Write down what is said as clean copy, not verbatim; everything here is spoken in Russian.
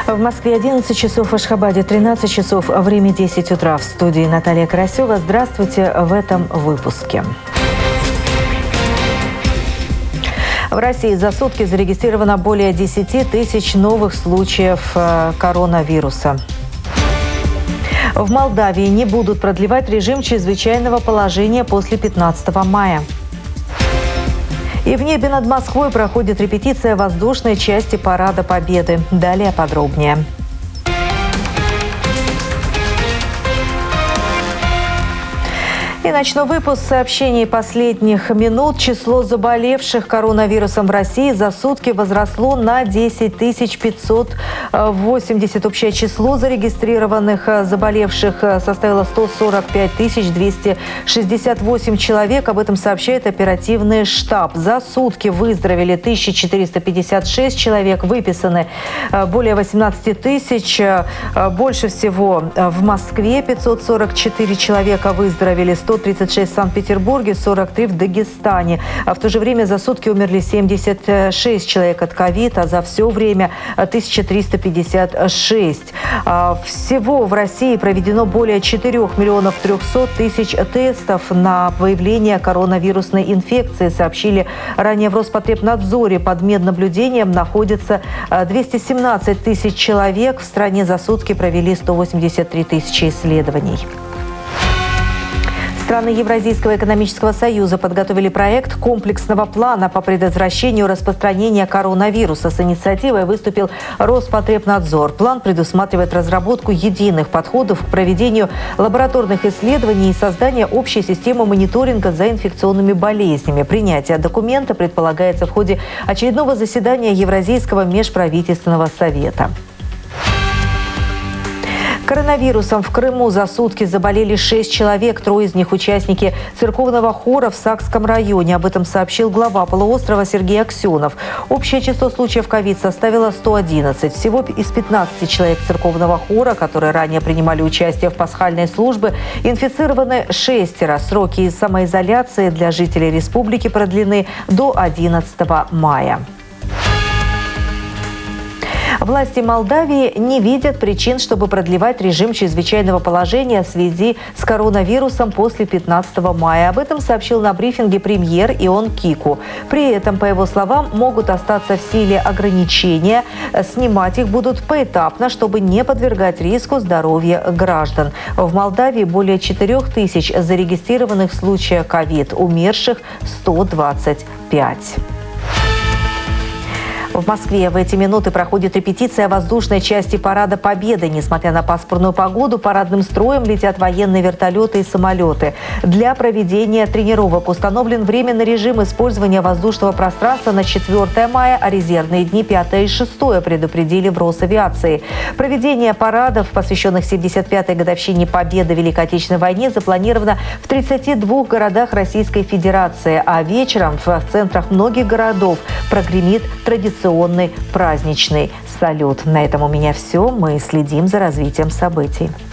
В Москве 11 часов, в Ашхабаде 13 часов, время 10 утра. В студии Наталья Карасева. Здравствуйте в этом выпуске. В России за сутки зарегистрировано более 10 тысяч новых случаев коронавируса. В Молдавии не будут продлевать режим чрезвычайного положения после 15 мая. И в небе над Москвой проходит репетиция воздушной части Парада Победы. Далее подробнее. И начну выпуск сообщений последних минут. Число заболевших коронавирусом в России за сутки возросло на 10 580. Общее число зарегистрированных заболевших составило 145 268 человек. Об этом сообщает оперативный штаб. За сутки выздоровели 1456 человек, выписаны более 18 тысяч. Больше всего в Москве 544 человека выздоровели, 136 в Санкт-Петербурге, 43 в Дагестане. А в то же время за сутки умерли 76 человек от ковид, а за все время 1356. Всего в России проведено более 4 миллионов 300 тысяч тестов на выявление коронавирусной инфекции, сообщили ранее в Роспотребнадзоре. Под меднаблюдением находится 217 тысяч человек. В стране за сутки провели 183 тысячи исследований. Страны Евразийского экономического союза подготовили проект комплексного плана по предотвращению распространения коронавируса. С инициативой выступил Роспотребнадзор. План предусматривает разработку единых подходов к проведению лабораторных исследований и создание общей системы мониторинга за инфекционными болезнями. Принятие документа предполагается в ходе очередного заседания Евразийского межправительственного совета. Коронавирусом в Крыму за сутки заболели 6 человек. 3 из них участники церковного хора в Сакском районе. Об этом сообщил глава полуострова Сергей Аксенов. Общее число случаев ковид составило 111. Всего из 15 человек церковного хора, которые ранее принимали участие в пасхальной службе, инфицированы 6. Сроки самоизоляции для жителей республики продлены до 11 мая. Власти Молдавии не видят причин, чтобы продлевать режим чрезвычайного положения в связи с коронавирусом после 15 мая. Об этом сообщил на брифинге премьер Ион Кику. При этом, по его словам, могут остаться в силе ограничения. Снимать их будут поэтапно, чтобы не подвергать риску здоровья граждан. В Молдавии более 4 тысяч зарегистрированных случаев ковид, умерших 125. В Москве в эти минуты проходит репетиция воздушной части Парада Победы. Несмотря на пасмурную погоду, парадным строем летят военные вертолеты и самолеты. Для проведения тренировок установлен временный режим использования воздушного пространства на 4 мая, а резервные дни 5 и 6 предупредили в Росавиации. Проведение парадов, посвященных 75-й годовщине Победы в Великой Отечественной войне, запланировано в 32 городах Российской Федерации, а вечером в центрах многих городов прогремит традиционный праздничный салют. На этом у меня все. Мы следим за развитием событий.